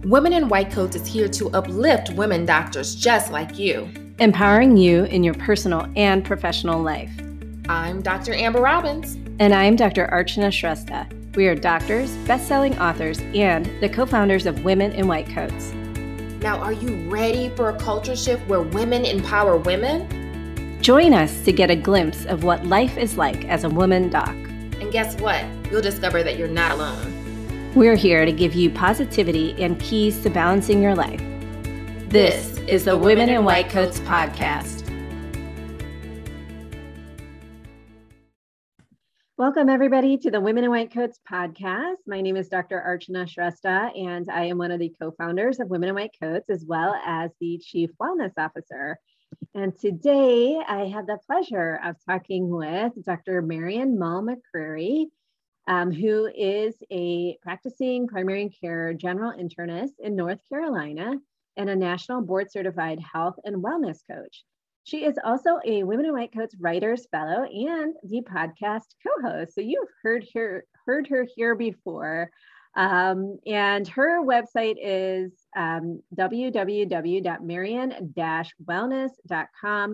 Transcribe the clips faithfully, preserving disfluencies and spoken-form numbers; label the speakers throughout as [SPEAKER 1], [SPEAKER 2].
[SPEAKER 1] Women in White Coats is here to uplift women doctors just like you,
[SPEAKER 2] empowering you in your personal and professional life.
[SPEAKER 1] I'm Doctor Amber Robbins.
[SPEAKER 2] And I'm Doctor Archana Shrestha. We are doctors, best-selling authors, and the co-founders of Women in White Coats.
[SPEAKER 1] Now, are you ready for a culture shift where women empower women?
[SPEAKER 2] Join us to get a glimpse of what life is like as a woman doc.
[SPEAKER 1] And guess what? You'll discover that you're not alone.
[SPEAKER 2] We're here to give you positivity and keys to balancing your life. This is the Women in White Coats podcast. Welcome, everybody, to the Women in White Coats podcast. My name is Doctor Archana Shrestha, and I am one of the co-founders of Women in White Coats, as well as the Chief Wellness Officer. And today, I have the pleasure of talking with Doctor Marian Mull McCreary, um, who is a practicing primary care general internist in North Carolina and a national board-certified health and wellness coach. She is also a Women in White Coats Writers Fellow and the podcast co-host. So you've heard her, heard her here before. Um, and her website is um, w w w dot marian dash wellness dot com.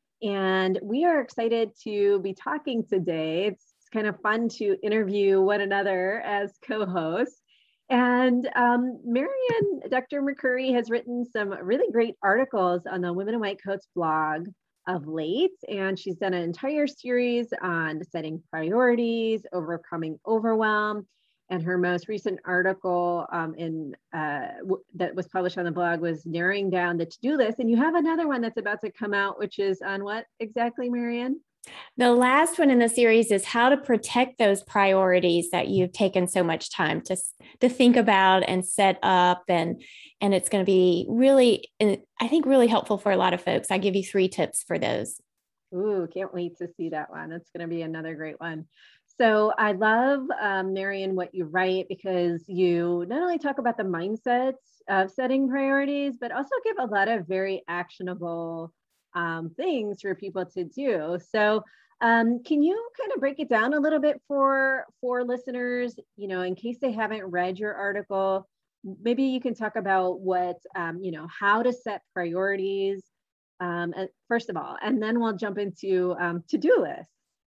[SPEAKER 2] And we are excited to be talking today. It's kind of fun to interview one another as co-hosts. And um, Marian, Doctor McCreary has written some really great articles on the Women in White Coats blog of late. And she's done an entire series on setting priorities, overcoming overwhelm. And her most recent article um, in uh, w- that was published on the blog was narrowing down the to-do list. And you have another one that's about to come out, which is on what exactly, Marian?
[SPEAKER 3] The last one in the series is how to protect those priorities that you've taken so much time to, to think about and set up. And, and it's going to be really, I think, really helpful for a lot of folks. I give you three tips for those.
[SPEAKER 2] Ooh, can't wait to see that one. It's going to be another great one. So I love, um, Marian, what you write, because you not only talk about the mindsets of setting priorities, but also give a lot of very actionable um, things for people to do. So um, can you kind of break it down a little bit for, for listeners, you know, in case they haven't read your article? Maybe you can talk about what, um, you know, how to set priorities, um, first of all, and then we'll jump into um, to-do lists.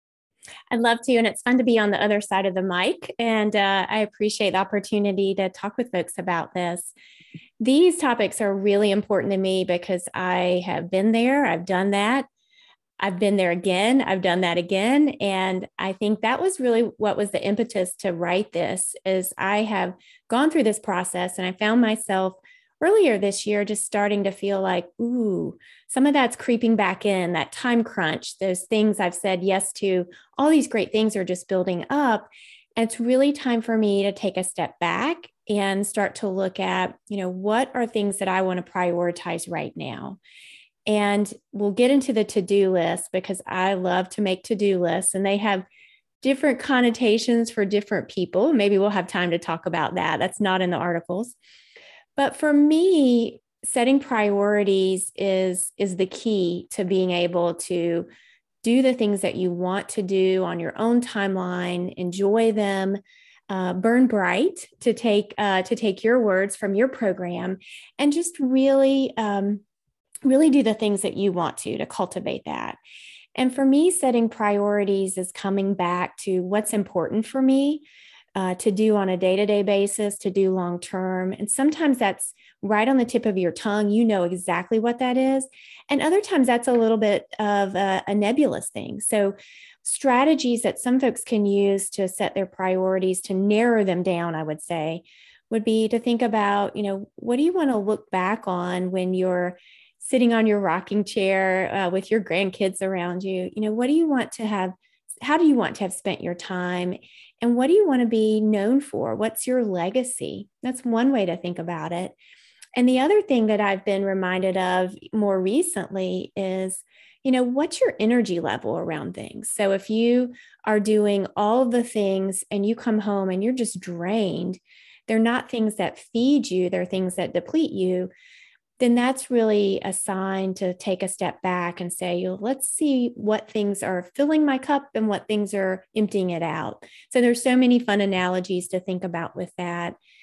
[SPEAKER 3] I'd love to. And it's fun to be on the other side of the mic. And uh, I appreciate the opportunity to talk with folks about this. These topics are really important to me because I have been there. I've done that. I've been there again. I've done that again. And I think that was really what was the impetus to write this, is I have gone through this process and I found myself earlier this year just starting to feel like, ooh, some of that's creeping back in, that time crunch, those things I've said yes to, all these great things are just building up. And it's really time for me to take a step back and start to look at, you know, what are things that I want to prioritize right now? And we'll get into the to-do list because I love to make to-do lists, and they have different connotations for different people. Maybe we'll have time to talk about that. That's not in the articles. But for me, setting priorities is, is the key to being able to do the things that you want to do on your own timeline, enjoy them, uh, burn bright, to take uh, to take your words from your program, and just really, um, really do the things that you want to, to cultivate that. And for me, setting priorities is coming back to what's important for me uh, to do on a day-to-day basis, to do long-term. And sometimes that's right on the tip of your tongue. You know exactly what that is. And other times that's a little bit of a, a nebulous thing. So strategies that some folks can use to set their priorities, to narrow them down, I would say, would be to think about, you know, what do you want to look back on when you're sitting on your rocking chair uh, with your grandkids around you? You know, what do you want to have? How do you want to have spent your time? And what do you want to be known for? What's your legacy? That's one way to think about it. And the other thing that I've been reminded of more recently is, you know, what's your energy level around things? So if you are doing all the things and you come home and you're just drained, they're not things that feed you, they're things that deplete you, then that's really a sign to take a step back and say, let's see what things are filling my cup and what things are emptying it out. So there's so many fun analogies to think about with that.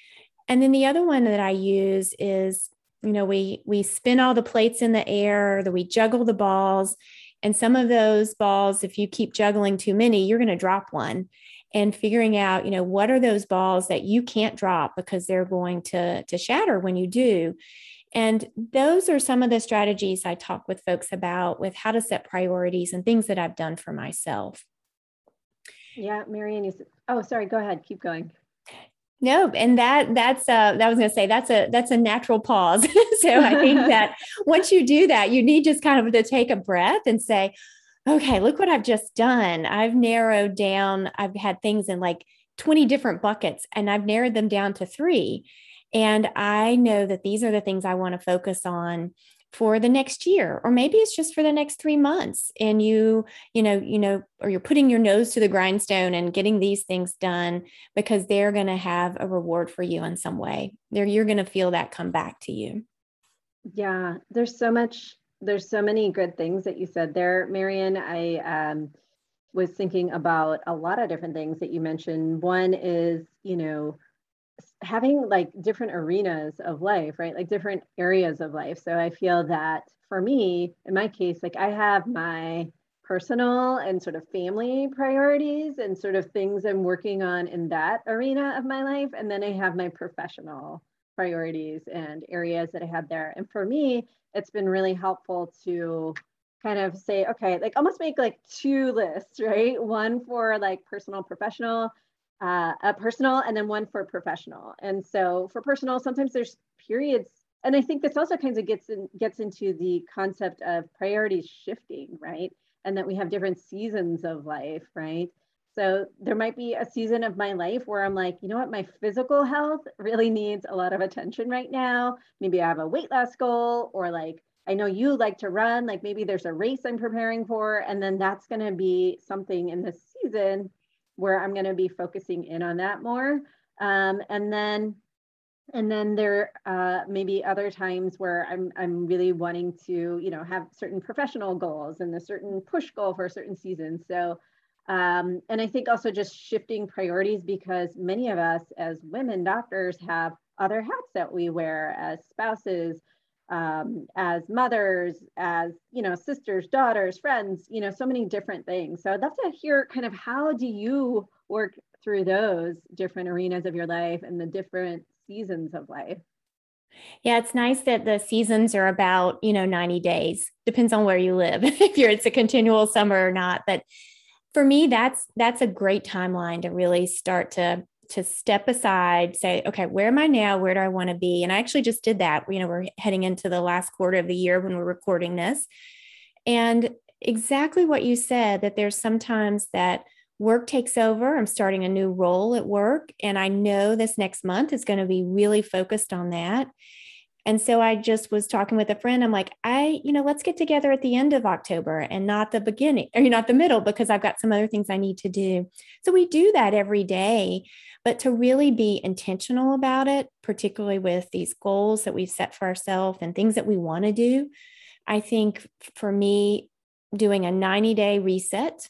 [SPEAKER 3] And then the other one that I use is, you know, we we spin all the plates in the air, that we juggle the balls. And some of those balls, if you keep juggling too many, you're going to drop one. And figuring out, you know, what are those balls that you can't drop because they're going to, to shatter when you do. And those are some of the strategies I talk with folks about with how to set priorities and things that I've done for myself.
[SPEAKER 2] Yeah, Marianne, you said, oh, sorry, go ahead, keep going.
[SPEAKER 3] No, and that that's uh that was going to say that's a that's a natural pause. So I think that once you do that, you need just kind of to take a breath and say, okay, look what I've just done. I've narrowed down, I've had things in like twenty different buckets, and I've narrowed them down to three. And I know that these are the things I want to focus on for the next year, or maybe it's just for the next three months. And you, you know, you know, or you're putting your nose to the grindstone and getting these things done because they're going to have a reward for you in some way. There, you're going to feel that come back to you.
[SPEAKER 2] Yeah, there's so much, there's so many good things that you said there, Marianne. I um, was thinking about a lot of different things that you mentioned. One is, you know, having like different arenas of life, right? Like different areas of life. So I feel that for me, in my case, like I have my personal and sort of family priorities and sort of things I'm working on in that arena of my life. And then I have my professional priorities and areas that I have there. And for me, it's been really helpful to kind of say, okay, like almost make like two lists, right? One for like personal, professional, uh, a personal, and then one for professional. And so for personal, sometimes there's periods, and I think this also kind of gets in, gets into the concept of priorities shifting, right? And that we have different seasons of life, right? So there might be a season of my life where I'm like, you know what, my physical health really needs a lot of attention right now. Maybe I have a weight loss goal, or like, I know you like to run, like maybe there's a race I'm preparing for, and then that's going to be something in this season where I'm going to be focusing in on that more. Um, and then, and then there uh, may be other times where I'm I'm really wanting to, you know, have certain professional goals and a certain push goal for a certain season. So, um, and I think also just shifting priorities, because many of us as women doctors have other hats that we wear as spouses, um, as mothers, as, you know, sisters, daughters, friends, you know, so many different things. So I'd love to hear kind of how do you work through those different arenas of your life and the different seasons of life?
[SPEAKER 3] Yeah, it's nice that the seasons are about, you know, ninety days. Depends on where you live, if you're it's a continual summer or not. But for me, that's that's a great timeline to really start to to step aside, say, okay, where am I now? Where do I want to be? And I actually just did that. You know, we're heading into the last quarter of the year when we're recording this. And exactly what you said, that there's sometimes that work takes over. I'm starting a new role at work, and I know this next month is going to be really focused on that. And so I just was talking with a friend. I'm like, I, you know, let's get together at the end of October and not the beginning, or not the middle, because I've got some other things I need to do. So we do that every day, but to really be intentional about it, particularly with these goals that we've set for ourselves and things that we want to do. I think for me, doing a ninety day reset,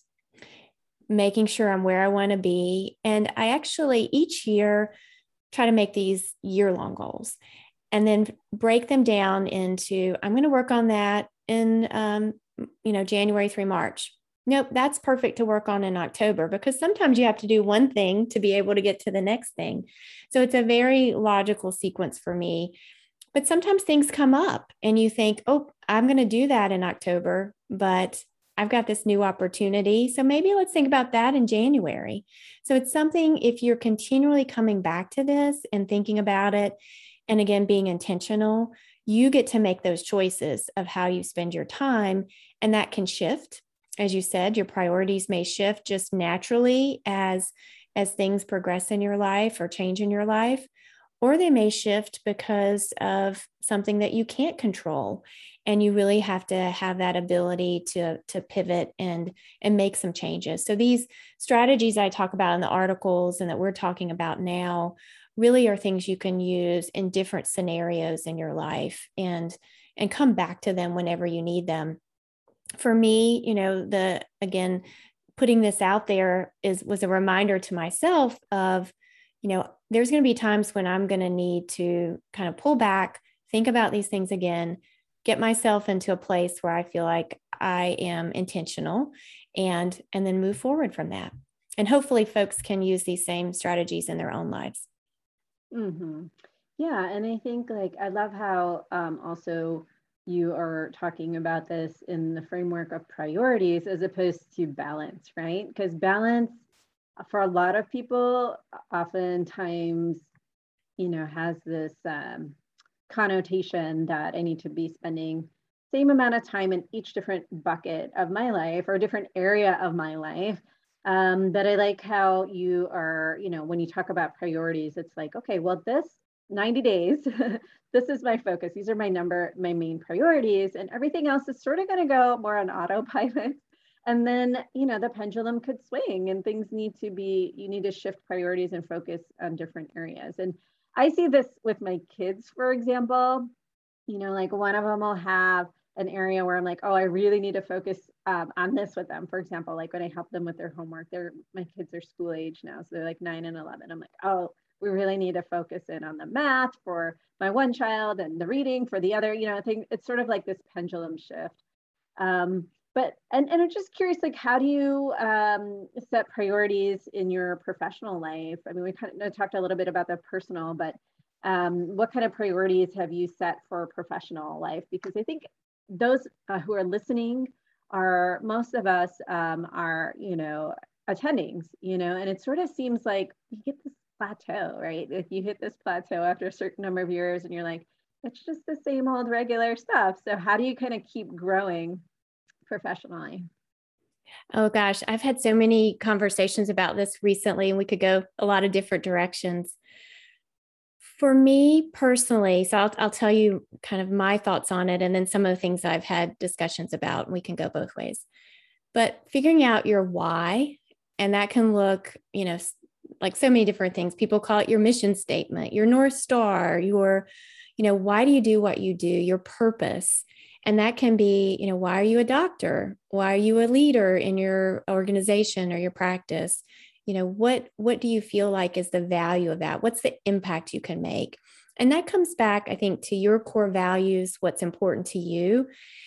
[SPEAKER 3] making sure I'm where I want to be. And I actually each year try to make these year-long goals and then break them down into, I'm going to work on that in, um, you know, January through March. Nope, that's perfect to work on in October, because sometimes you have to do one thing to be able to get to the next thing. So it's a very logical sequence for me. But sometimes things come up and you think, oh, I'm going to do that in October, but I've got this new opportunity. So maybe let's think about that in January. So it's something, if you're continually coming back to this and thinking about it, and again, being intentional, you get to make those choices of how you spend your time. And that can shift. As you said, your priorities may shift just naturally as, as things progress in your life or change in your life, or they may shift because of something that you can't control. And you really have to have that ability to, to pivot and, and make some changes. So these strategies I talk about in the articles and that we're talking about now really are things you can use in different scenarios in your life, and, and come back to them whenever you need them. For me, you know, the, again, putting this out there is, was a reminder to myself of, you know, there's going to be times when I'm going to need to kind of pull back, think about these things again, get myself into a place where I feel like I am intentional and, and then move forward from that. And hopefully folks can use these same strategies in their own lives.
[SPEAKER 2] Mm-hmm. Yeah. And I think like, I love how um, also you are talking about this in the framework of priorities as opposed to balance, right? Because balance for a lot of people oftentimes, you know, has this um, connotation that I need to be spending same amount of time in each different bucket of my life or different area of my life. Um, but I like how you are, you know, when you talk about priorities, it's like, okay, well, this ninety days, this is my focus. These are my number, my main priorities, and everything else is sort of going to go more on autopilot. And then, you know, the pendulum could swing and things need to be, you need to shift priorities and focus on different areas. And I see this with my kids, for example, you know, like one of them will have an area where I'm like, oh, I really need to focus um, on this with them. For example, like when I help them with their homework, they're, my kids are school age now. So they're like nine and eleven. I'm like, oh, we really need to focus in on the math for my one child and the reading for the other, you know, I think it's sort of like this pendulum shift. Um, but, and, and I'm just curious, like, how do you um, set priorities in your professional life? I mean, we kind of talked a little bit about the personal, but um, what kind of priorities have you set for professional life? Because I think those uh, who are listening are, most of us um, are, you know, attendings, you know, and it sort of seems like you get this plateau, right? If you hit this plateau after a certain number of years and you're like, it's just the same old regular stuff. So how do you kind of keep growing professionally?
[SPEAKER 3] Oh gosh, I've had so many conversations about this recently, and we could go a lot of different directions. For me personally, so I'll, I'll tell you kind of my thoughts on it, and then some of the things I've had discussions about, and we can go both ways. But figuring out your why, and that can look, you know, like so many different things. People call it your mission statement, your North Star, your, you know, why do you do what you do, your purpose. And that can be, you know, why are you a doctor? Why are you a leader in your organization or your practice? You know, what, what do you feel like is the value of that? What's the impact you can make? And that comes back, I think, to your core values, what's important to you.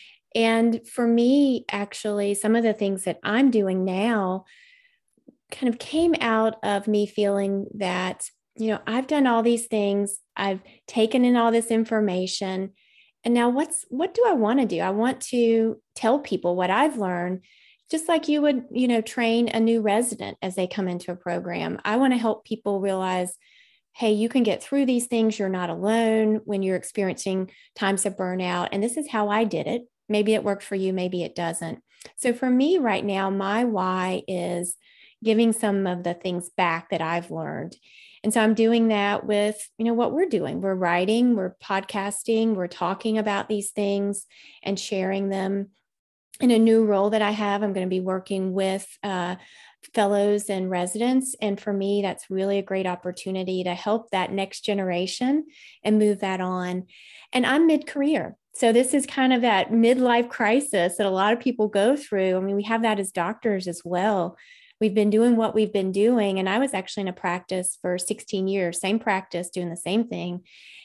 [SPEAKER 3] And for me, actually, some of the things that I'm doing now kind of came out of me feeling that, you know, I've done all these things, I've taken in all this information, and now what's, what do I want to do? I want to tell people what I've learned, just like you would, you know, train a new resident as they come into a program. I want to help people realize, hey, you can get through these things. You're not alone when you're experiencing times of burnout. And this is how I did it. Maybe it worked for you, maybe it doesn't. So for me right now, my why is giving some of the things back that I've learned. And so I'm doing that with, you know, what we're doing. We're writing, we're podcasting, we're talking about these things and sharing them. In a new role that I have, I'm going to be working with uh, fellows and residents. And for me, that's really a great opportunity to help that next generation and move that on. And I'm mid-career. So this is kind of that midlife crisis that a lot of people go through. I mean, we have that as doctors as well. We've been doing what we've been doing. And I was actually in a practice for sixteen years, same practice, doing the same thing,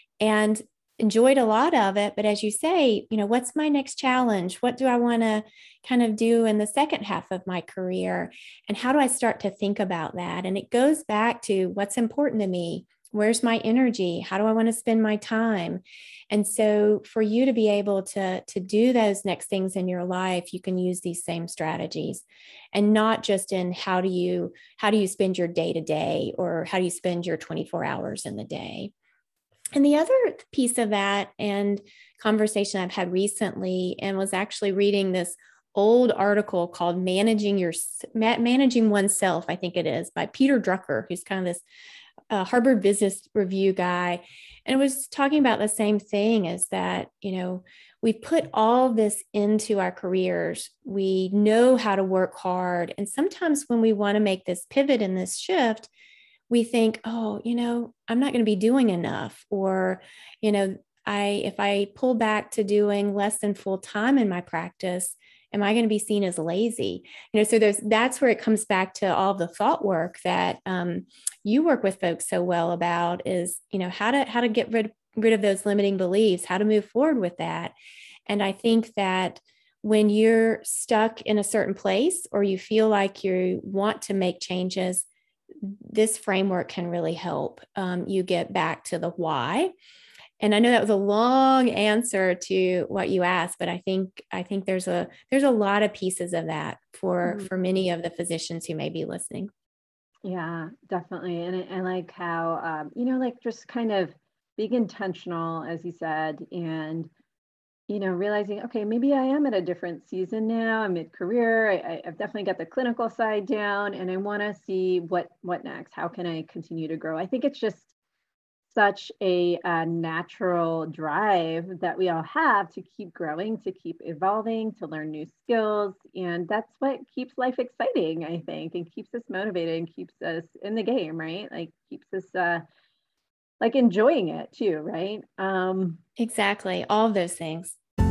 [SPEAKER 3] and enjoyed a lot of it. But as you say, you know, what's my next challenge? What do I want to kind of do in the second half of my career? And how do I start to think about that? And it goes back to what's important to me. Where's my energy? How do I want to spend my time? And so for you to be able to, to do those next things in your life, you can use these same strategies, and not just in how do you, how do you spend your day to day, or how do you spend your twenty-four hours in the day? And the other piece of that, and conversation I've had recently, and was actually reading this old article called Managing Your Managing Oneself, I think it is, by Peter Drucker, who's kind of this uh, Harvard Business Review guy. And it was talking about the same thing, is that, you know, we put all this into our careers. We know how to work hard. And sometimes when we want to make this pivot and this shift, we think, oh, you know, I'm not going to be doing enough, or, you know, I, if I pull back to doing less than full time in my practice, Am I going to be seen as lazy? You know, so there's, that's where it comes back to all the thought work that um, you work with folks so well about is, you know, how to, how to get rid, rid of those limiting beliefs, how to move forward with that. And I think that when you're stuck in a certain place or you feel like you want to make changes, this framework can really help um, you get back to the why. And I know that was a long answer to what you asked, but I think I think there's a there's a lot of pieces of that for mm-hmm. for many of the physicians who may be listening.
[SPEAKER 2] Yeah, definitely. And I, I like how um, you know, like just kind of being intentional, as you said, and you know, realizing, okay, maybe I am at a different season now. I'm mid-career. I, I've definitely got the clinical side down, and I want to see what what next. How can I continue to grow? I think it's just such a, a natural drive that we all have to keep growing, to keep evolving, to learn new skills, and that's what keeps life exciting, I think, and keeps us motivated and keeps us in the game, right? Like keeps us uh, like enjoying it too, right? Um,
[SPEAKER 3] exactly. All of those things.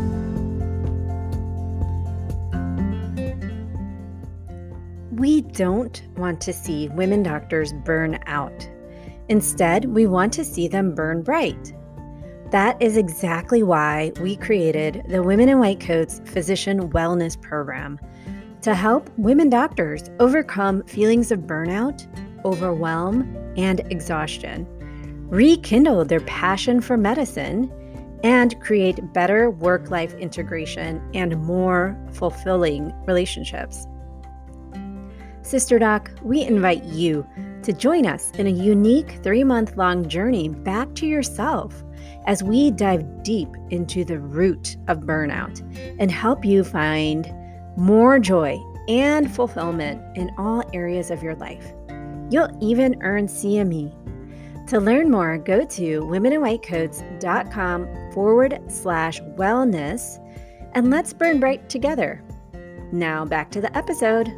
[SPEAKER 4] We don't want to see women doctors burn out. Instead, we want to see them burn bright. That is exactly why we created the Women in White Coats Physician Wellness Program to help women doctors overcome feelings of burnout, overwhelm, and exhaustion, rekindle their passion for medicine, and create better work-life integration and more fulfilling relationships. Sister Doc, we invite you to join us in a unique three-month-long journey back to yourself as we dive deep into the root of burnout and help you find more joy and fulfillment in all areas of your life. You'll even earn C M E. To learn more, go to womeninwhitecoats.com forward slash wellness, and let's burn bright together. Now back to the episode.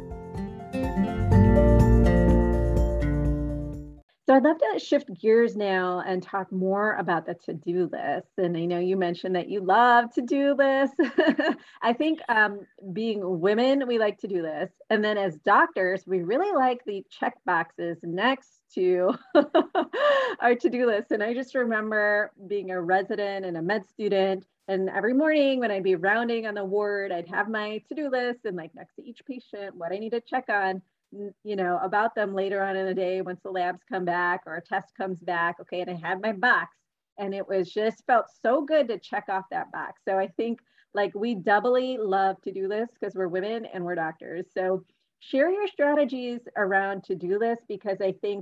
[SPEAKER 2] So I'd love to shift gears now and talk more about the to-do list. And I know you mentioned that you love to-do lists. I think um, being women, we like to-do lists. And then as doctors, we really like the check boxes next to our to-do list. And I just remember being a resident and a med student. And every morning when I'd be rounding on the ward, I'd have my to-do list and like next to each patient, what I need to check on, you know, about them later on in the day, once the labs come back or a test comes back. Okay. And I had my box and it was just felt so good to check off that box. So I think like we doubly love to-do lists because we're women and we're doctors. So share your strategies around to-do lists, because I think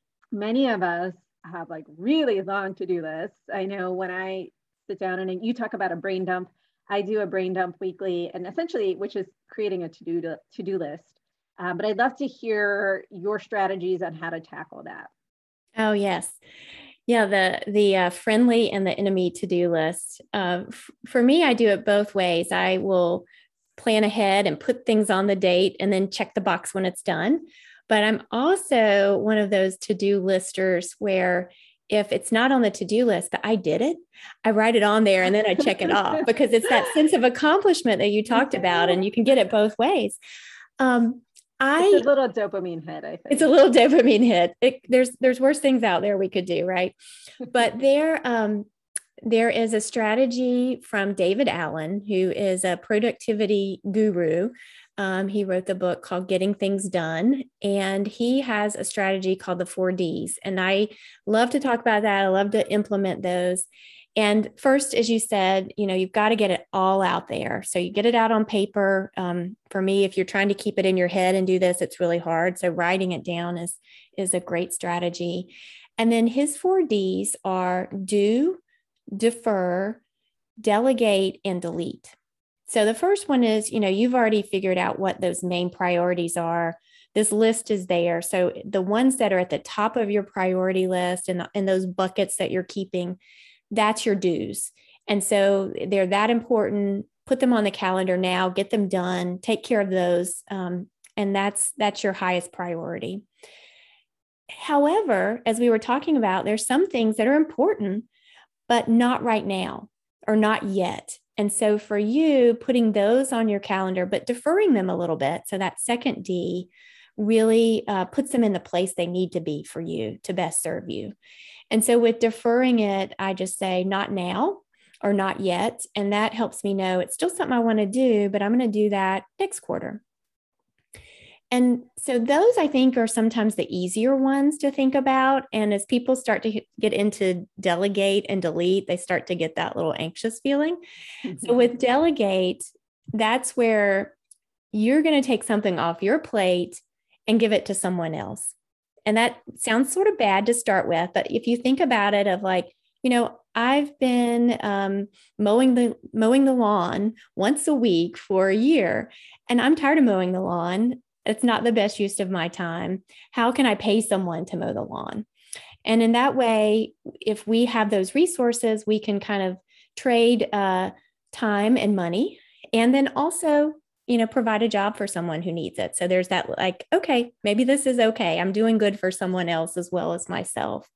[SPEAKER 2] many of us have like really long to-do lists. I know when I sit down and you talk about a brain dump, I do a brain dump weekly, and essentially, which is creating a to-do to, to-do list. Um, but I'd love to hear your strategies on how to tackle that.
[SPEAKER 3] Oh, yes. Yeah, the the uh, friendly and the enemy to-do list. Uh, f- for me, I do it both ways. I will plan ahead and put things on the date and then check the box when it's done. But I'm also one of those to-do listers where if it's not on the to-do list, but I did it, I write it on there and then I check it off, because it's that sense of accomplishment that you talked about, and you can get it both ways. Um, I,
[SPEAKER 2] it's a little dopamine hit, I think.
[SPEAKER 3] It's a little dopamine hit. It, there's there's worse things out there we could do, right? But there, um, there is a strategy from David Allen, who is a productivity guru. Um, he wrote the book called Getting Things Done, and he has a strategy called the four Ds. And I love to talk about that. I love to implement those. And first, as you said, you know, you've got to get it all out there. So you get it out on paper. Um, for me, if you're trying to keep it in your head and do this, it's really hard. So writing it down is, is a great strategy. And then his four Ds are do, defer, delegate, and delete. So the first one is, you know, you've already figured out what those main priorities are. This list is there. So the ones that are at the top of your priority list and, and those buckets that you're keeping, that's your do's. And so they're that important. Put them on the calendar now, get them done, take care of those. Um, and that's, that's your highest priority. However, as we were talking about, there's some things that are important, but not right now or not yet. And so for you, putting those on your calendar, but deferring them a little bit. So that second D really uh, puts them in the place they need to be for you to best serve you. And so with deferring it, I just say not now or not yet. And that helps me know it's still something I want to do, but I'm going to do that next quarter. And so those, I think, are sometimes the easier ones to think about. And as people start to get into delegate and delete, they start to get that little anxious feeling. Mm-hmm. So with delegate, that's where you're going to take something off your plate and give it to someone else. And that sounds sort of bad to start with, but if you think about it of like, you know, I've been um, mowing the mowing the lawn once a week for a year, and I'm tired of mowing the lawn. It's not the best use of my time. How can I pay someone to mow the lawn? And in that way, if we have those resources, we can kind of trade uh, time and money, and then also, you know, provide a job for someone who needs it. So there's that like, okay, maybe this is okay. I'm doing good for someone else as well as myself.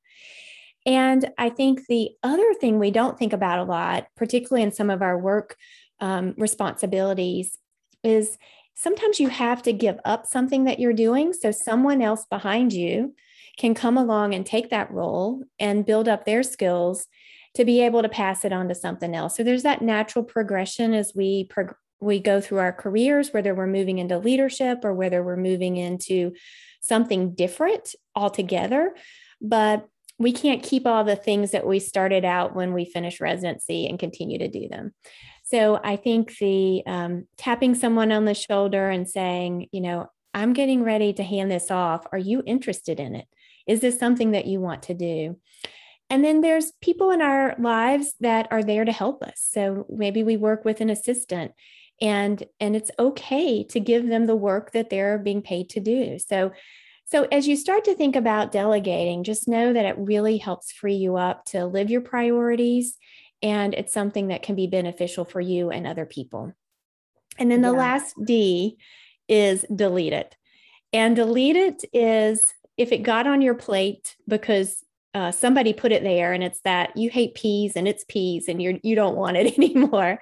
[SPEAKER 3] And I think the other thing we don't think about a lot, particularly in some of our work um, responsibilities, is sometimes you have to give up something that you're doing so someone else behind you can come along and take that role and build up their skills to be able to pass it on to something else. So there's that natural progression as we prog- we go through our careers, whether we're moving into leadership or whether we're moving into something different altogether. But we can't keep all the things that we started out when we finished residency and continue to do them. So I think the um, tapping someone on the shoulder and saying, you know, I'm getting ready to hand this off. Are you interested in it? Is this something that you want to do? And then there's people in our lives that are there to help us. So maybe we work with an assistant, and, and it's okay to give them the work that they're being paid to do. So, so as you start to think about delegating, just know that it really helps free you up to live your priorities, and it's something that can be beneficial for you and other people. And then the yeah. last D is delete it. And delete it is if it got on your plate because uh, somebody put it there, and it's that you hate peas and it's peas and you're, you don't want it anymore.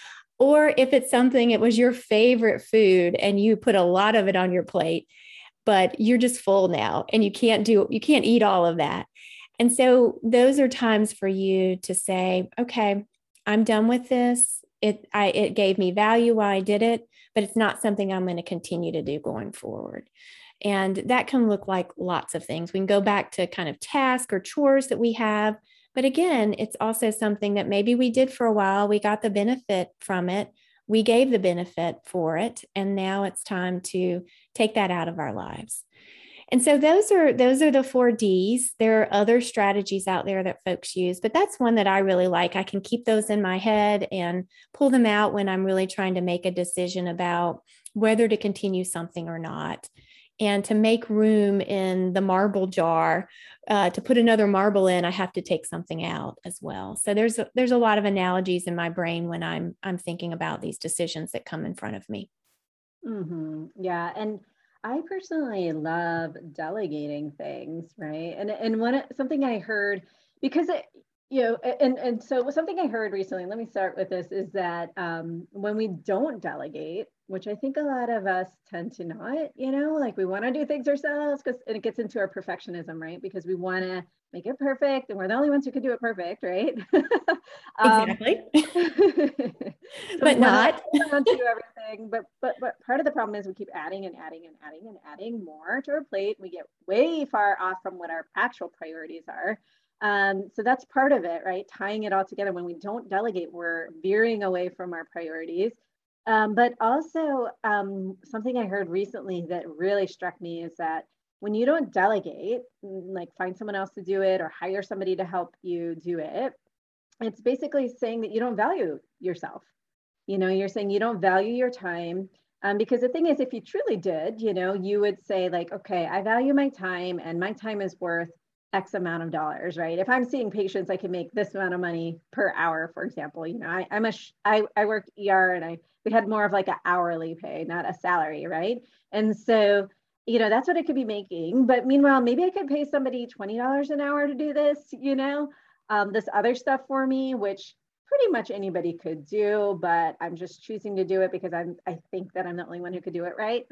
[SPEAKER 3] Or if it's something, it was your favorite food and you put a lot of it on your plate, but you're just full now and you can't do, you can't eat all of that. And so those are times for you to say, okay, I'm done with this. It, I, it gave me value while I did it, but it's not something I'm going to continue to do going forward. And that can look like lots of things. We can go back to kind of tasks or chores that we have. But again, it's also something that maybe we did for a while. We got the benefit from it. We gave the benefit for it. And now it's time to take that out of our lives. And so those are those are the four Ds. There are other strategies out there that folks use, but that's one that I really like. I can keep those in my head and pull them out when I'm really trying to make a decision about whether to continue something or not. And to make room in the marble jar, uh, to put another marble in, I have to take something out as well. So there's a, there's a lot of analogies in my brain when I'm I'm thinking about these decisions that come in front of me.
[SPEAKER 2] Mm-hmm. Yeah, and I personally love delegating things, right? And and one something I heard, because it, you know, and and so something I heard recently. Let me start with this: is that um, when we don't delegate, which I think a lot of us tend to not, you know, like we want to do things ourselves, because and it gets into our perfectionism, right? Because we want to make it perfect, and we're the only ones who can do it perfect, right? um,
[SPEAKER 3] exactly.
[SPEAKER 2] so
[SPEAKER 3] but not
[SPEAKER 2] to do everything. But but but part of the problem is we keep adding and adding and adding and adding more to our plate. We get way far off from what our actual priorities are. Um, so that's part of it, right? Tying it all together. When we don't delegate, we're veering away from our priorities. Um, but also um, something I heard recently that really struck me is that when you don't delegate, like find someone else to do it or hire somebody to help you do it, it's basically saying that you don't value yourself. You know, you're saying you don't value your time. Um, because the thing is, if you truly did, you know, you would say like, okay, I value my time and my time is worth X amount of dollars, right? If I'm seeing patients, I can make this amount of money per hour, for example. You know, I, I'm a, I, I worked E R and I, we had more of like an hourly pay, not a salary, right? And so, you know, that's what I could be making. But meanwhile, maybe I could pay somebody twenty dollars an hour to do this, you know, um, this other stuff for me, which pretty much anybody could do, but I'm just choosing to do it because I'm, I think that I'm the only one who could do it right.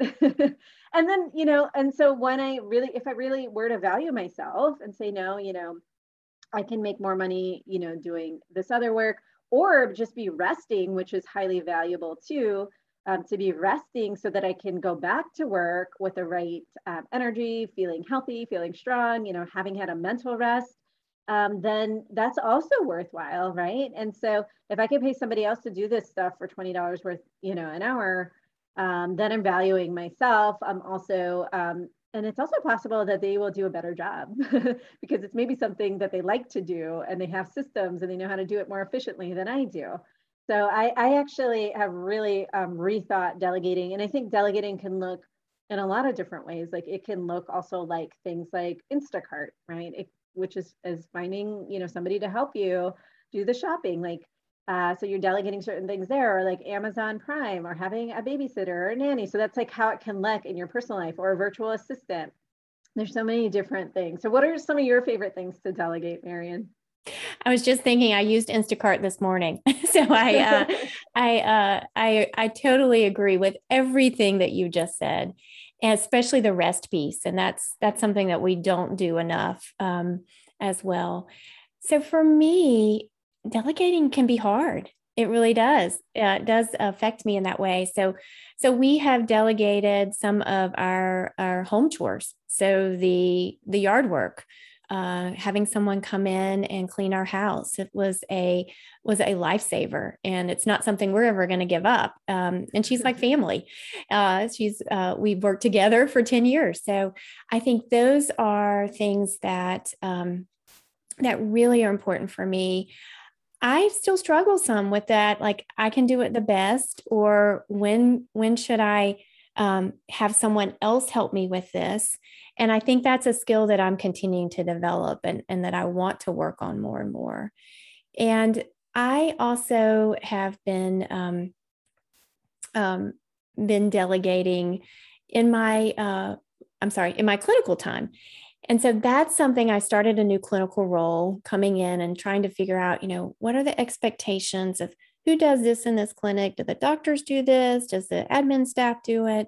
[SPEAKER 2] And then, you know, and so when I really, if I really were to value myself and say, no, you know, I can make more money, you know, doing this other work, or just be resting, which is highly valuable too, um, to be resting so that I can go back to work with the right um, energy, feeling healthy, feeling strong, you know, having had a mental rest, um, then that's also worthwhile, right? And so if I could pay somebody else to do this stuff for twenty dollars worth, you know, an hour, um, then I'm valuing myself. I'm also, um, and it's also possible that they will do a better job because it's maybe something that they like to do and they have systems and they know how to do it more efficiently than I do. So I, I actually have really um, rethought delegating. And I think delegating can look in a lot of different ways. Like it can look also like things like Instacart, right? It, which is, is finding, you know, somebody to help you do the shopping. Like, uh, so you're delegating certain things there, or like Amazon Prime, or having a babysitter or a nanny. So that's like how it can look in your personal life, or a virtual assistant. There's so many different things. So what are some of your favorite things to delegate, Marian?
[SPEAKER 3] I was just thinking I used Instacart this morning. So I, uh, I, uh, I, I totally agree with everything that you just said, and especially the rest piece. And that's, that's something that we don't do enough um, as well. So for me, delegating can be hard. It really does. Uh, it does affect me in that way. So, so we have delegated some of our, our home chores. So the, the yard work, uh, having someone come in and clean our house, it was a, was a lifesaver, and it's not something we're ever going to give up. Um, and she's like family. Uh, she's, uh, we've worked together for ten years. So I think those are things that, um, that really are important for me. I still struggle some with that. Like, I can do it the best, or when, when should I um, have someone else help me with this? And I think that's a skill that I'm continuing to develop, and, and that I want to work on more and more. And I also have been, um, um, been delegating in my, uh, I'm sorry, in my clinical time. And so that's something. I started a new clinical role, coming in and trying to figure out, you know, what are the expectations of who does this in this clinic? Do the doctors do this? Does the admin staff do it?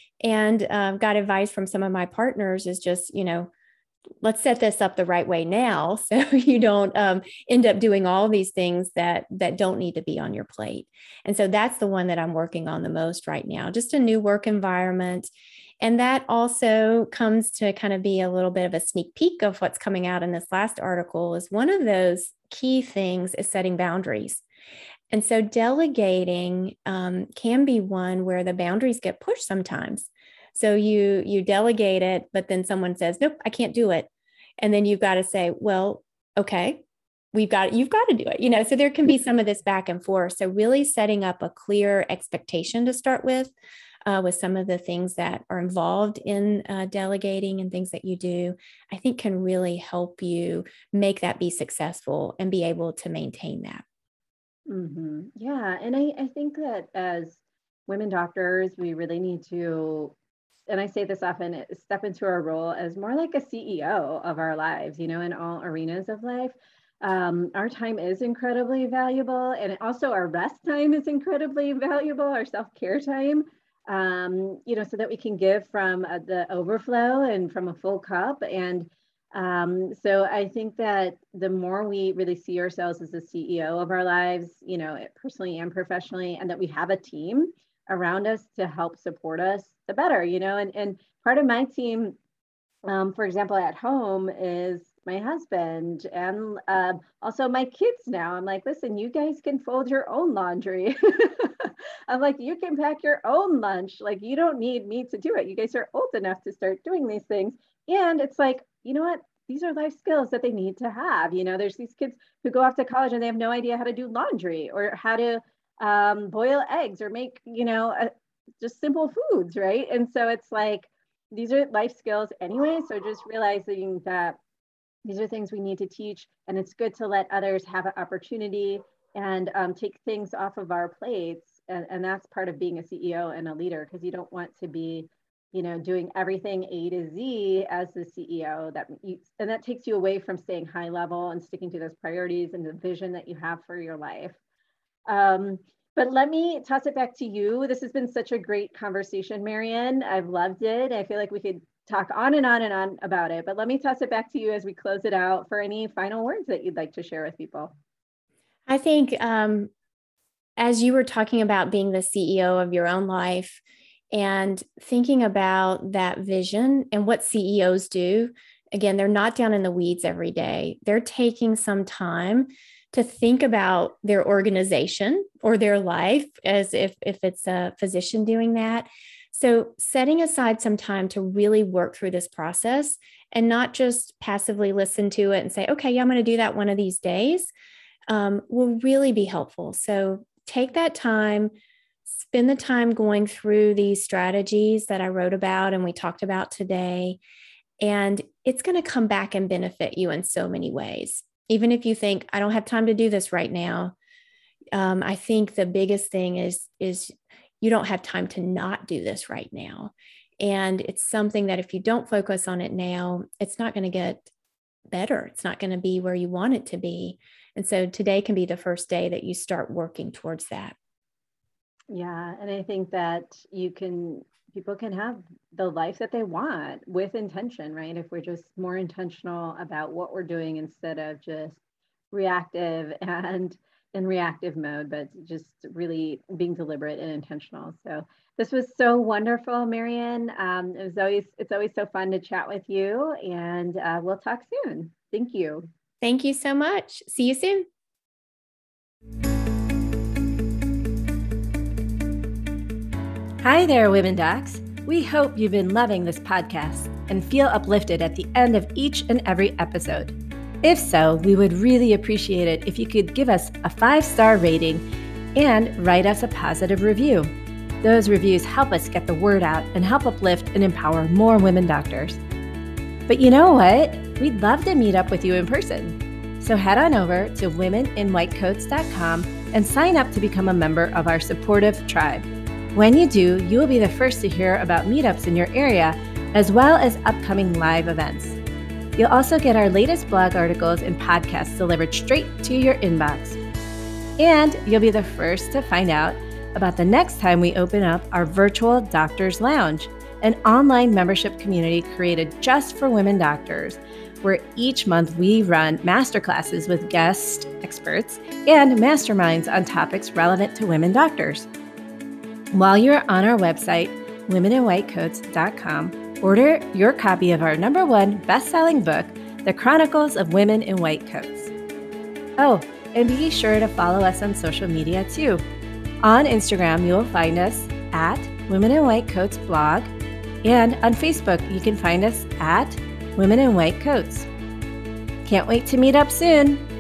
[SPEAKER 3] And um, got advice from some of my partners is just, you know, let's set this up the right way now, so you don't um, end up doing all these things that that don't need to be on your plate. And so that's the one that I'm working on the most right now, just a new work environment. And that also comes to kind of be a little bit of a sneak peek of what's coming out in this last article. Is one of those key things is setting boundaries. And so delegating um, can be one where the boundaries get pushed sometimes. So you you delegate it, but then someone says, nope, I can't do it. And then you've got to say, well, okay, we've got, you've got to do it. You know, so there can be some of this back and forth. So really setting up a clear expectation to start with, uh, with some of the things that are involved in uh, delegating and things that you do, I think can really help you make that be successful and be able to maintain that.
[SPEAKER 2] Mm-hmm. Yeah. And I, I think that as women doctors, we really need to, and I say this often, step into our role as more like a C E O of our lives, you know, in all arenas of life. Um, our time is incredibly valuable, and also our rest time is incredibly valuable, our self-care time, um, you know, so that we can give from uh, the overflow and from a full cup. And um, so I think that the more we really see ourselves as the C E O of our lives, you know, personally and professionally, and that we have a team around us to help support us, the better, you know. And, and part of my team, um, for example, at home is my husband, and uh, also my kids now. I'm like, listen, you guys can fold your own laundry. I'm like, you can pack your own lunch. Like, you don't need me to do it. You guys are old enough to start doing these things. And it's like, you know what? These are life skills that they need to have. You know, there's these kids who go off to college and they have no idea how to do laundry, or how to um, boil eggs, or make, you know, a, just simple foods, right? And so it's like, these are life skills anyway. So just realizing that these are things we need to teach, and it's good to let others have an opportunity and um, take things off of our plates. And, and that's part of being a C E O and a leader, because you don't want to be, you know, doing everything A to Z as the C E O, that you, and that takes you away from staying high level and sticking to those priorities and the vision that you have for your life. Um, but let me toss it back to you. This has been such a great conversation, Marian. I've loved it. I feel like we could talk on and on and on about it, but let me toss it back to you as we close it out for any final words that you'd like to share with people.
[SPEAKER 3] I think um, as you were talking about being the C E O of your own life, and thinking about that vision and what C E Os do, again, they're not down in the weeds every day. They're taking some time to think about their organization or their life as if, if it's a physician doing that. So setting aside some time to really work through this process and not just passively listen to it and say, okay, yeah, I'm going to do that one of these days, um, will really be helpful. So take that time. Spend the time going through these strategies that I wrote about and we talked about today, and it's going to come back and benefit you in so many ways. Even if you think, I don't have time to do this right now, um, I think the biggest thing is, is you don't have time to not do this right now. And it's something that if you don't focus on it now, it's not going to get better. It's not going to be where you want it to be. And so today can be the first day that you start working towards that.
[SPEAKER 2] Yeah. And I think that you can, people can have the life that they want with intention, right? If we're just more intentional about what we're doing instead of just reactive and in reactive mode, but just really being deliberate and intentional. So this was so wonderful, Marian. Um, it was always, it's always so fun to chat with you, and uh, we'll talk soon. Thank you.
[SPEAKER 3] Thank you so much. See you soon.
[SPEAKER 4] Hi there, Women Docs. We hope you've been loving this podcast and feel uplifted at the end of each and every episode. If so, we would really appreciate it if you could give us a five-star rating and write us a positive review. Those reviews help us get the word out and help uplift and empower more women doctors. But you know what? We'd love to meet up with you in person. So head on over to women in white coats dot com and sign up to become a member of our supportive tribe. When you do, you will be the first to hear about meetups in your area, as well as upcoming live events. You'll also get our latest blog articles and podcasts delivered straight to your inbox. And you'll be the first to find out about the next time we open up our virtual Doctors Lounge, an online membership community created just for women doctors, where each month we run masterclasses with guest experts and masterminds on topics relevant to women doctors. While you're on our website, women in white coats dot com, order your copy of our number one best-selling book, The Chronicles of Women in White Coats. Oh, and be sure to follow us on social media too. On Instagram, you will find us at Women in White Coats blog, and on Facebook, you can find us at Women in White Coats. Can't wait to meet up soon.